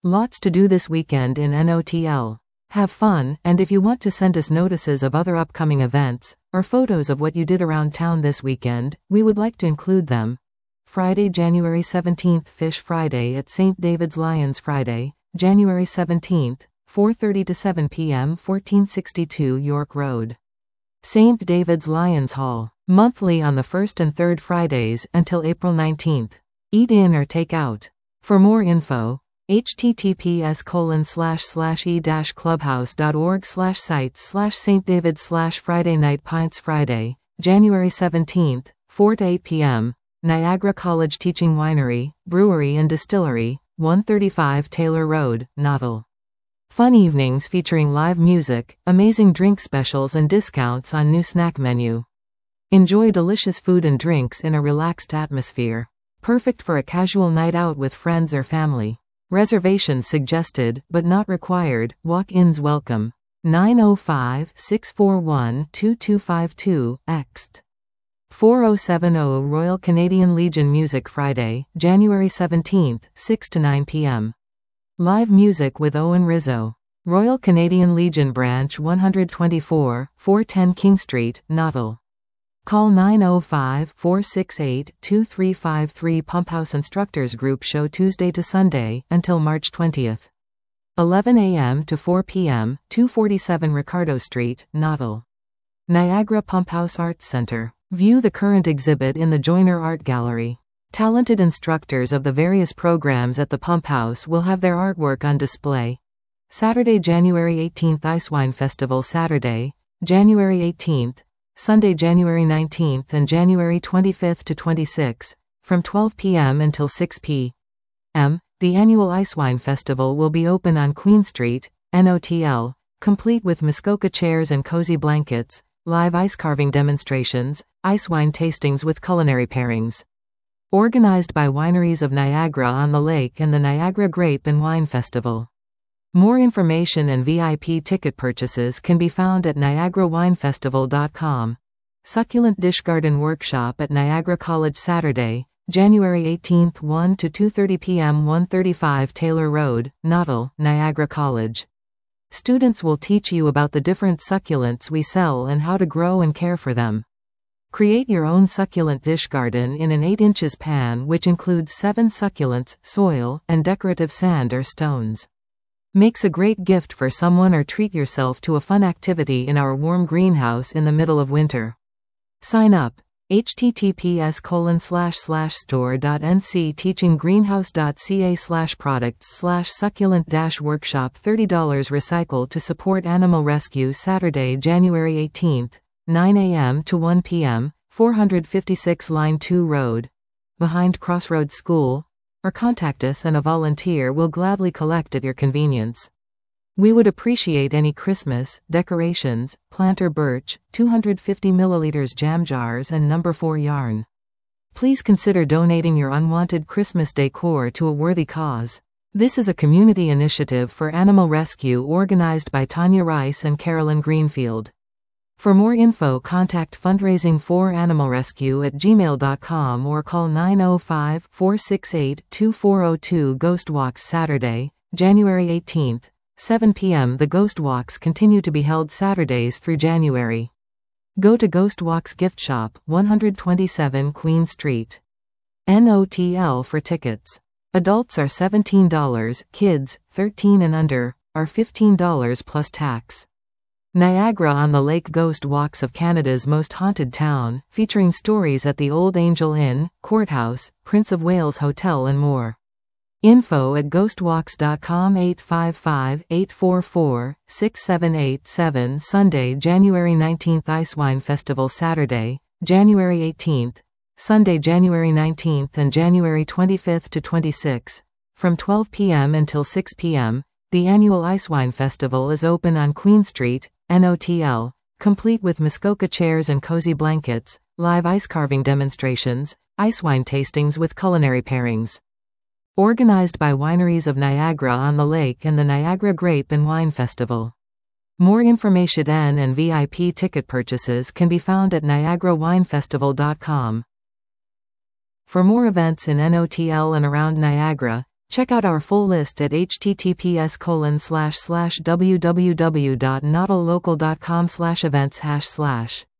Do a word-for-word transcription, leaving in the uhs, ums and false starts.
Lots to do this weekend in N O T L. Have fun, and if you want to send us notices of other upcoming events, or photos of what you did around town this weekend, we would like to include them. Friday, January seventeenth, Fish Friday at Saint David's Lions Friday, January seventeenth, four thirty to seven p m fourteen sixty-two York Road. Saint David's Lions Hall, monthly on the first and third Fridays until April nineteenth. Eat in or take out. For more info, https colon slash slash e dash clubhouse dot org slash sites slash Saint David's slash Friday Night Pints Friday, January seventeenth, four to eight p m Niagara College Teaching Winery, Brewery and Distillery, one thirty-five Taylor Road, Noddle. Fun evenings featuring live music, amazing drink specials and discounts on new snack menu. Enjoy delicious food and drinks in a relaxed atmosphere. Perfect for a casual night out with friends or family. Reservations suggested, but not required. Walk-ins welcome. nine oh five, six four one, two two five two, Ext. four oh seven oh Royal Canadian Legion Music Friday, January seventeenth, six to nine p m Live music with Owen Rizzo. Royal Canadian Legion Branch one twenty-four, four ten King Street, Noddle. Call nine oh five, four six eight, two three five three. Pumphouse Instructors Group Show Tuesday to Sunday, until March twentieth. eleven a m to four p m, two forty-seven Ricardo Street, Noddle. Niagara Pumphouse Arts Center. View the current exhibit in the Joyner Art Gallery. Talented instructors of the various programs at the Pumphouse will have their artwork on display. Saturday, January eighteenth Icewine Festival Saturday, January eighteenth, Sunday, January nineteenth and January twenty-fifth to twenty-sixth, from twelve p m until six p m The annual Icewine Festival will be open on Queen Street, N O T L, complete with Muskoka chairs and cozy blankets, live ice carving demonstrations, ice wine tastings with culinary pairings. Organized by Wineries of Niagara on the Lake and the Niagara Grape and Wine Festival. More information and V I P ticket purchases can be found at niagara wine festival dot com. Succulent Dish Garden Workshop at Niagara College Saturday, January eighteenth, one to two thirty p m one thirty-five Taylor Road, Noddle, Niagara College. Students will teach you about the different succulents we sell and how to grow and care for them. Create your own succulent dish garden in an eight inches pan which includes seven succulents, soil, and decorative sand or stones. Makes a great gift for someone or treat yourself to a fun activity in our warm greenhouse in the middle of winter. Sign up. https colon slash slash store dot ncteachinggreenhouse.ca slash products slash succulent dash workshop thirty dollars recycle to support animal rescue Saturday, January eighteenth, nine a m to one p m, four fifty-six Line two Road, behind Crossroads School, or contact us and a volunteer will gladly collect at your convenience. We would appreciate any Christmas decorations, planter birch, two hundred fifty milliliters jam jars and number four yarn. Please consider donating your unwanted Christmas decor to a worthy cause. This is a community initiative for animal rescue organized by Tanya Rice and Carolyn Greenfield. For more info, contact fundraising for animal rescue at gmail dot com or call nine oh five, four six eight, two four oh two. Ghost Walks Saturday, January eighteenth, seven p m The Ghost Walks continue to be held Saturdays through January. Go to Ghost Walks Gift Shop, one twenty-seven Queen Street, N O T L for tickets. Adults are seventeen dollars, kids, thirteen and under, are fifteen dollars plus tax. Niagara on the Lake Ghost Walks of Canada's most haunted town, featuring stories at the Old Angel Inn, Courthouse, Prince of Wales Hotel and more. Info at ghostwalks dot com. Eight five five, eight four four, six seven eight seven. Sunday, January nineteenth Icewine Festival Saturday, January eighteenth, Sunday, January nineteenth and January twenty-fifth to twenty-sixth, from twelve p m until six p m The annual Icewine Festival is open on Queen Street, N O T L, complete with Muskoka chairs and cozy blankets, live ice carving demonstrations, ice wine tastings with culinary pairings. Organized by Wineries of Niagara on the Lake and the Niagara Grape and Wine Festival. More information and V I P ticket purchases can be found at niagara wine festival dot com. For more events in N O T L and around Niagara, Check out our full list at https colon slash slash www dot noddlelocal dot com slash events hash slash.